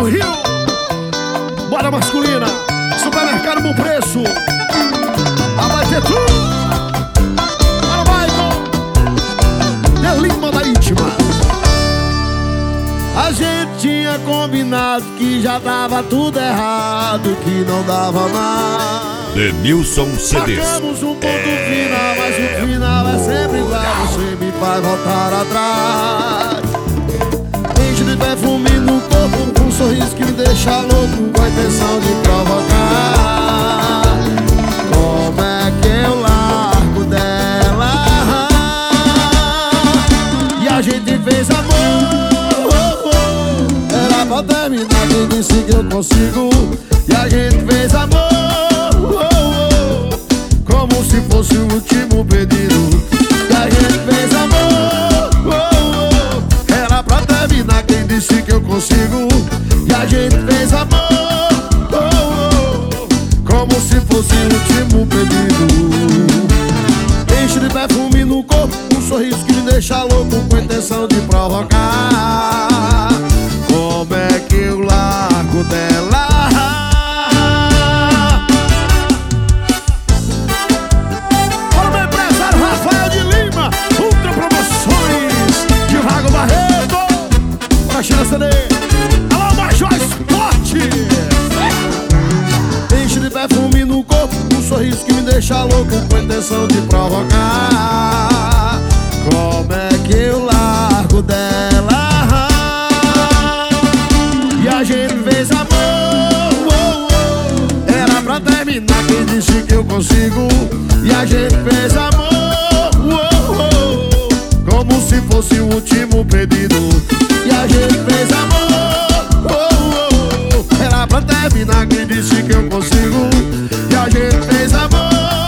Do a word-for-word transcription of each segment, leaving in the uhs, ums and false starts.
no Rio. Bora masculina, supermercado Bom Preço. Ah, vai ter tudo. Bora, Michael. Delima da Íntima. A gente tinha combinado que já dava tudo errado, que não dava mais. Denilson C Ds. Marcamos um ponto é... final, mas o final é sempre igual. Você me faz voltar atrás. Enche de perfume no corpo, com um sorriso que me deixa louco, com a intenção de provocar. Como é que eu largo dela? E a gente fez amor. Era pra terminar, quem disse que eu consigo? E a gente fez amor, como se fosse o último pedido. E a gente fez amor, era pra terminar, quem disse que eu consigo? E a gente fez amor, como se fosse o último pedido. Enche de perfume no corpo, um sorriso que me deixa louco, com a intenção de provocar. Como é que eu largo dela? Para o meu empresário Rafael de Lima, Ultra Promoções, Tiago Barreto, para China C D. Alô, Major Esporte. Enche de perfume no corpo, um sorriso que me deixa louco, com a intenção de provocar. Como é que eu largo dela? E a gente fez amor, era pra terminar, quem disse que eu consigo? E a gente fez amor, como se fosse o último pedido. E a gente fez amor, era pra terminar, quem disse que eu consigo? E a gente fez amor,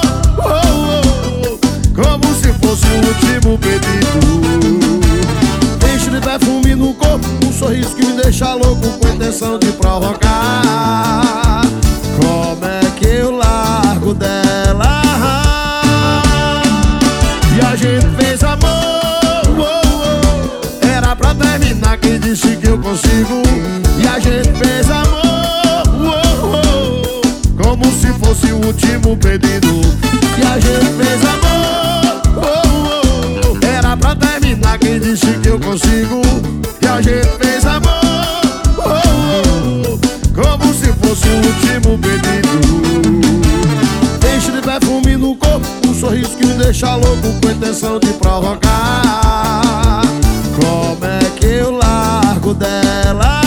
como se fosse o último pedido. Enche de perfume no corpo, um sorriso que me deixa louco, com a intenção de provocar. Como é que eu largo dela? E a gente fez amor, era pra terminar, quem disse que eu consigo? E a gente fez amor, como se fosse o último pedido. E a gente fez amor, era pra terminar, quem disse que eu consigo? E a gente fez amor, como se fosse o último pedido. Enche de perfume no corpo, um sorriso que me deixa louco, com a intenção de provocar. Como é que eu largo dela?